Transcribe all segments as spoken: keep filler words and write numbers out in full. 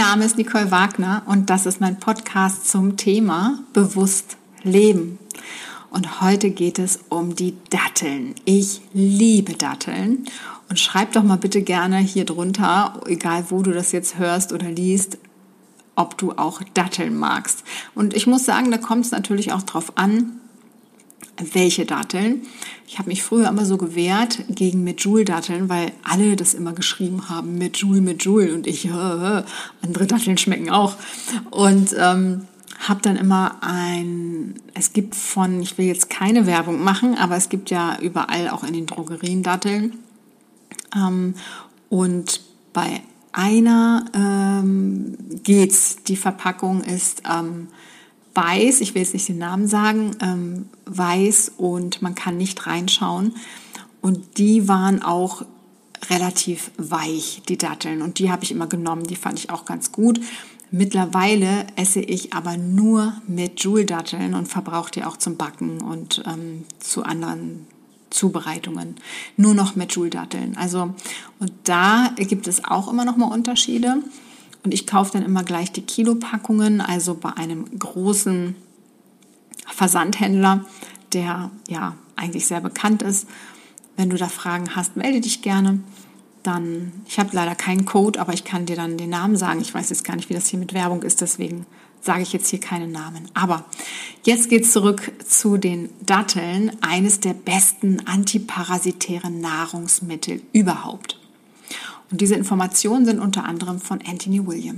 Name ist Nicole Wagner und das ist mein Podcast zum Thema Bewusst Leben. Und heute geht es um die Datteln. Ich liebe Datteln und schreib doch mal bitte gerne hier drunter, egal wo du das jetzt hörst oder liest, ob du auch Datteln magst. Und ich muss sagen, da kommt es natürlich auch drauf an, welche Datteln. Ich habe mich früher immer so gewehrt gegen Medjool-Datteln, weil alle das immer geschrieben haben, Medjool, Medjool. Und ich, äh, äh, andere Datteln schmecken auch. Und ähm, habe dann immer ein, es gibt von, ich will jetzt keine Werbung machen, aber es gibt ja überall auch in den Drogerien Datteln. Ähm, und bei einer ähm, geht's. Die Verpackung ist ähm, weiß, ich will jetzt nicht den Namen sagen, ähm, weiß und man kann nicht reinschauen. Und die waren auch relativ weich, die Datteln. Und die habe ich immer genommen, die fand ich auch ganz gut. Mittlerweile esse ich aber nur Medjool-Datteln und verbrauche die auch zum Backen und ähm, zu anderen Zubereitungen. Nur noch Medjool-Datteln. Also, und da gibt es auch immer noch mal Unterschiede. Und ich kaufe dann immer gleich die Kilopackungen, also bei einem großen Versandhändler, der ja eigentlich sehr bekannt ist. Wenn du da Fragen hast, melde dich gerne. Dann, ich habe leider keinen Code, aber ich kann dir dann den Namen sagen. Ich weiß jetzt gar nicht, wie das hier mit Werbung ist, deswegen sage ich jetzt hier keinen Namen. Aber jetzt geht's zurück zu den Datteln, eines der besten antiparasitären Nahrungsmittel überhaupt. Und diese Informationen sind unter anderem von Anthony William.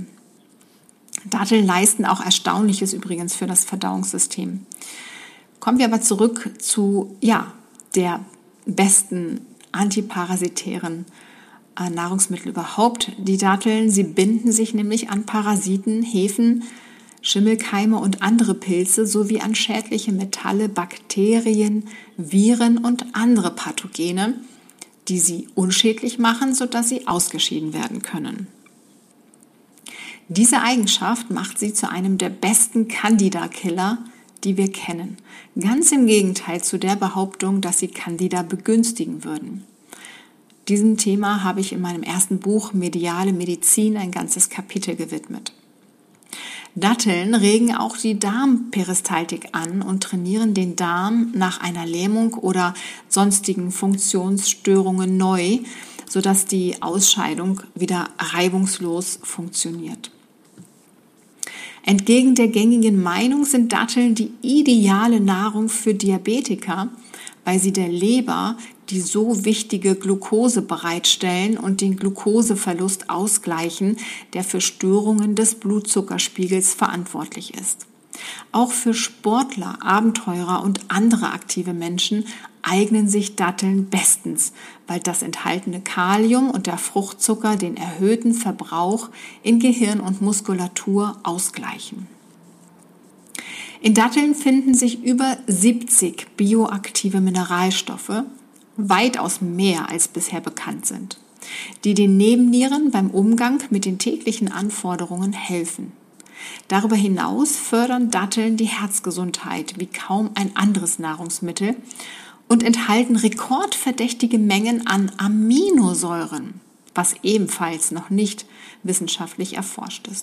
Datteln leisten auch Erstaunliches übrigens für das Verdauungssystem. Kommen wir aber zurück zu ja, der besten antiparasitären äh, Nahrungsmittel überhaupt. Die Datteln, sie binden sich nämlich an Parasiten, Hefen, Schimmelkeime und andere Pilze sowie an schädliche Metalle, Bakterien, Viren und andere Pathogene, die sie unschädlich machen, sodass sie ausgeschieden werden können. Diese Eigenschaft macht sie zu einem der besten Candida-Killer, die wir kennen. Ganz im Gegenteil zu der Behauptung, dass sie Candida begünstigen würden. Diesem Thema habe ich in meinem ersten Buch Mediale Medizin ein ganzes Kapitel gewidmet. Datteln regen auch die Darmperistaltik an und trainieren den Darm nach einer Lähmung oder sonstigen Funktionsstörungen neu, sodass die Ausscheidung wieder reibungslos funktioniert. Entgegen der gängigen Meinung sind Datteln die ideale Nahrung für Diabetiker, weil sie der Leber die so wichtige Glucose bereitstellen und den Glucoseverlust ausgleichen, der für Störungen des Blutzuckerspiegels verantwortlich ist. Auch für Sportler, Abenteurer und andere aktive Menschen eignen sich Datteln bestens, weil das enthaltene Kalium und der Fruchtzucker den erhöhten Verbrauch in Gehirn und Muskulatur ausgleichen. In Datteln finden sich über siebzig bioaktive Mineralstoffe, weitaus mehr als bisher bekannt sind, die den Nebennieren beim Umgang mit den täglichen Anforderungen helfen. Darüber hinaus fördern Datteln die Herzgesundheit wie kaum ein anderes Nahrungsmittel und enthalten rekordverdächtige Mengen an Aminosäuren, was ebenfalls noch nicht wissenschaftlich erforscht ist.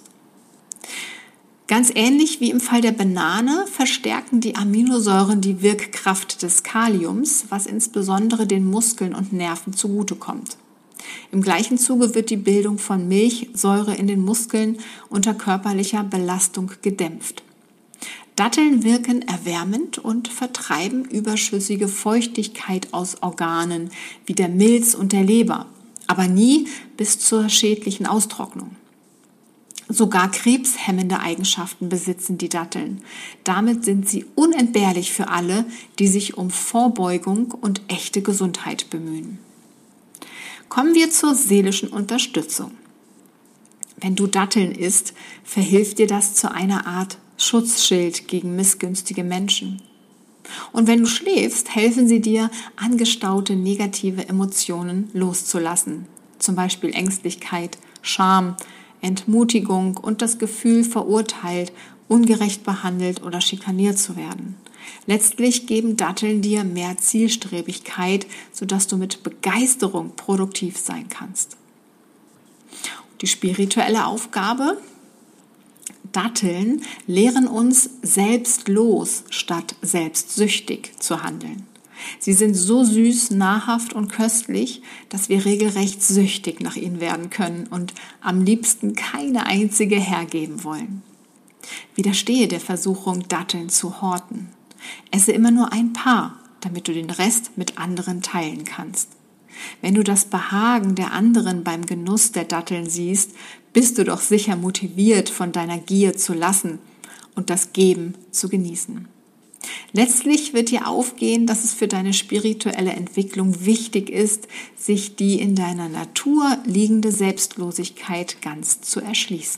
Ganz ähnlich wie im Fall der Banane verstärken die Aminosäuren die Wirkkraft des Kaliums, was insbesondere den Muskeln und Nerven zugutekommt. Im gleichen Zuge wird die Bildung von Milchsäure in den Muskeln unter körperlicher Belastung gedämpft. Datteln wirken erwärmend und vertreiben überschüssige Feuchtigkeit aus Organen wie der Milz und der Leber, aber nie bis zur schädlichen Austrocknung. Sogar krebshemmende Eigenschaften besitzen die Datteln. Damit sind sie unentbehrlich für alle, die sich um Vorbeugung und echte Gesundheit bemühen. Kommen wir zur seelischen Unterstützung. Wenn du Datteln isst, verhilft dir das zu einer Art Schutzschild gegen missgünstige Menschen. Und wenn du schläfst, helfen sie dir, angestaute negative Emotionen loszulassen. Zum Beispiel Ängstlichkeit, Scham, Entmutigung und das Gefühl, verurteilt, ungerecht behandelt oder schikaniert zu werden. Letztlich geben Datteln dir mehr Zielstrebigkeit, sodass du mit Begeisterung produktiv sein kannst. Die spirituelle Aufgabe Datteln lehren uns, selbstlos statt selbstsüchtig zu handeln. Sie sind so süß, nahrhaft und köstlich, dass wir regelrecht süchtig nach ihnen werden können und am liebsten keine einzige hergeben wollen. Widerstehe der Versuchung, Datteln zu horten. Esse immer nur ein paar, damit du den Rest mit anderen teilen kannst. Wenn du das Behagen der anderen beim Genuss der Datteln siehst, bist du doch sicher motiviert, von deiner Gier zu lassen und das Geben zu genießen. Letztlich wird dir aufgehen, dass es für deine spirituelle Entwicklung wichtig ist, sich die in deiner Natur liegende Selbstlosigkeit ganz zu erschließen.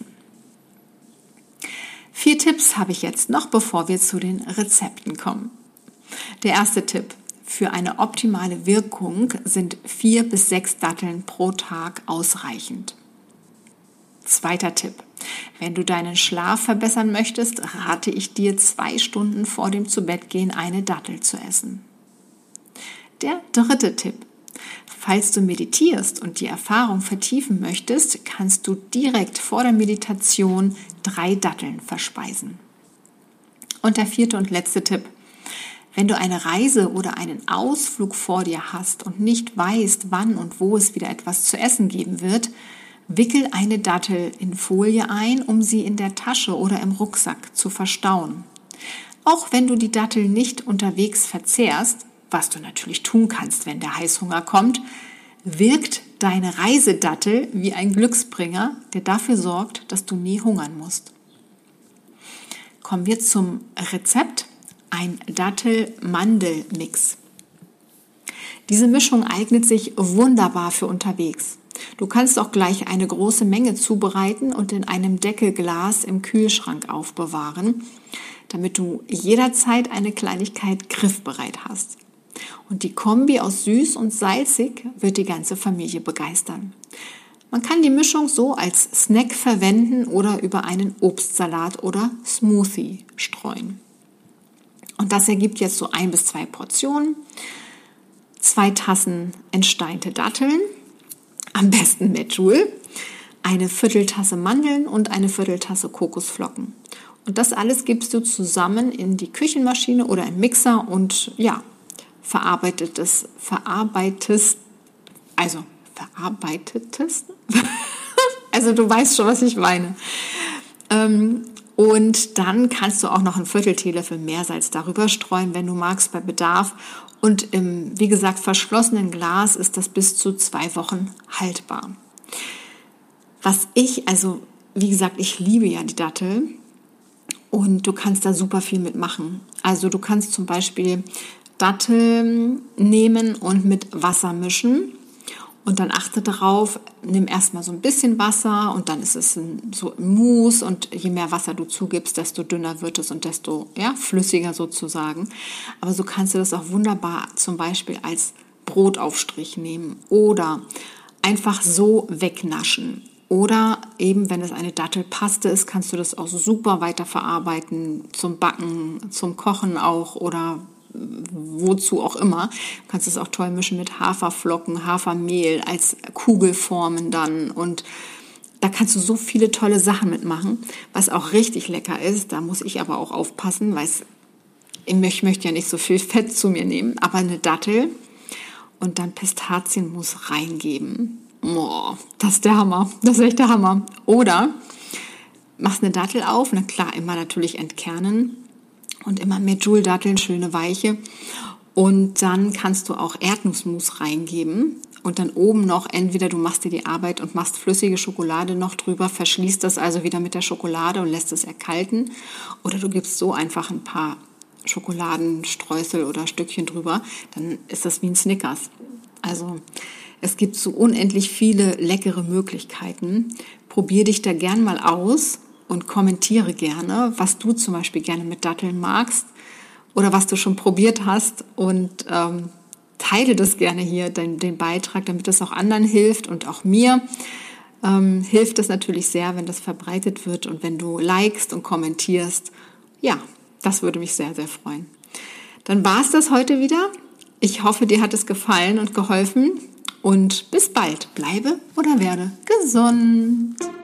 Vier Tipps habe ich jetzt noch, bevor wir zu den Rezepten kommen. Der erste Tipp: Für eine optimale Wirkung sind vier bis sechs Datteln pro Tag ausreichend. Zweiter Tipp: Wenn du deinen Schlaf verbessern möchtest, rate ich dir, zwei Stunden vor dem Zubettgehen eine Dattel zu essen. Der dritte Tipp: Falls du meditierst und die Erfahrung vertiefen möchtest, kannst du direkt vor der Meditation drei Datteln verspeisen. Und der vierte und letzte Tipp: Wenn du eine Reise oder einen Ausflug vor dir hast und nicht weißt, wann und wo es wieder etwas zu essen geben wird, wickel eine Dattel in Folie ein, um sie in der Tasche oder im Rucksack zu verstauen. Auch wenn du die Dattel nicht unterwegs verzehrst, was du natürlich tun kannst, wenn der Heißhunger kommt, wirkt deine Reisedattel wie ein Glücksbringer, der dafür sorgt, dass du nie hungern musst. Kommen wir zum Rezept: Ein Dattel-Mandel-Mix. Diese Mischung eignet sich wunderbar für unterwegs. Du kannst auch gleich eine große Menge zubereiten und in einem Deckelglas im Kühlschrank aufbewahren, damit du jederzeit eine Kleinigkeit griffbereit hast. Und die Kombi aus süß und salzig wird die ganze Familie begeistern. Man kann die Mischung so als Snack verwenden oder über einen Obstsalat oder Smoothie streuen. Und das ergibt jetzt so ein bis zwei Portionen, zwei Tassen entsteinte Datteln, am besten mit Joule, eine Vierteltasse Mandeln und eine Vierteltasse Kokosflocken. Und das alles gibst du zusammen in die Küchenmaschine oder im Mixer und ja, verarbeitetes, verarbeitest, also verarbeitetes, also du weißt schon, was ich meine. Und dann kannst du auch noch einen Viertel Teelöffel Meersalz darüber streuen, wenn du magst, bei Bedarf. Und im, wie gesagt, verschlossenen Glas ist das bis zu zwei Wochen haltbar. Was ich, also wie gesagt, ich liebe ja die Dattel und du kannst da super viel mitmachen. Also du kannst zum Beispiel Datteln nehmen und mit Wasser mischen und dann achte darauf, nimm erstmal so ein bisschen Wasser und dann ist es ein, so ein Mousse und je mehr Wasser du zugibst, desto dünner wird es und desto ja, flüssiger sozusagen. Aber so kannst du das auch wunderbar zum Beispiel als Brotaufstrich nehmen oder einfach so wegnaschen. Oder eben, wenn es eine Dattelpaste ist, kannst du das auch super weiterverarbeiten zum Backen, zum Kochen auch oder wozu auch immer. Du kannst es auch toll mischen mit Haferflocken, Hafermehl als Kugelformen dann und da kannst du so viele tolle Sachen mitmachen, was auch richtig lecker ist. Da muss ich aber auch aufpassen, weil ich möchte ja nicht so viel Fett zu mir nehmen, aber eine Dattel und dann Pistazienmus reingeben. Oh, das ist der Hammer, das ist echt der Hammer. Oder machst eine Dattel auf, na klar, immer natürlich entkernen und immer mehr Joule-Datteln, schöne weiche. Und dann kannst du auch Erdnussmus reingeben und dann oben noch, entweder du machst dir die Arbeit und machst flüssige Schokolade noch drüber, verschließt das also wieder mit der Schokolade und lässt es erkalten. Oder du gibst so einfach ein paar Schokoladenstreusel oder Stückchen drüber, dann ist das wie ein Snickers. Also es gibt so unendlich viele leckere Möglichkeiten. Probier dich da gern mal aus und kommentiere gerne, was du zum Beispiel gerne mit Datteln magst oder was du schon probiert hast und ähm, teile das gerne hier, den, den Beitrag, damit es auch anderen hilft und auch mir ähm, hilft es natürlich sehr, wenn das verbreitet wird und wenn du likest und kommentierst. Ja, das würde mich sehr, sehr freuen. Dann war es das heute wieder. Ich hoffe, dir hat es gefallen und geholfen und bis bald. Bleibe oder werde gesund.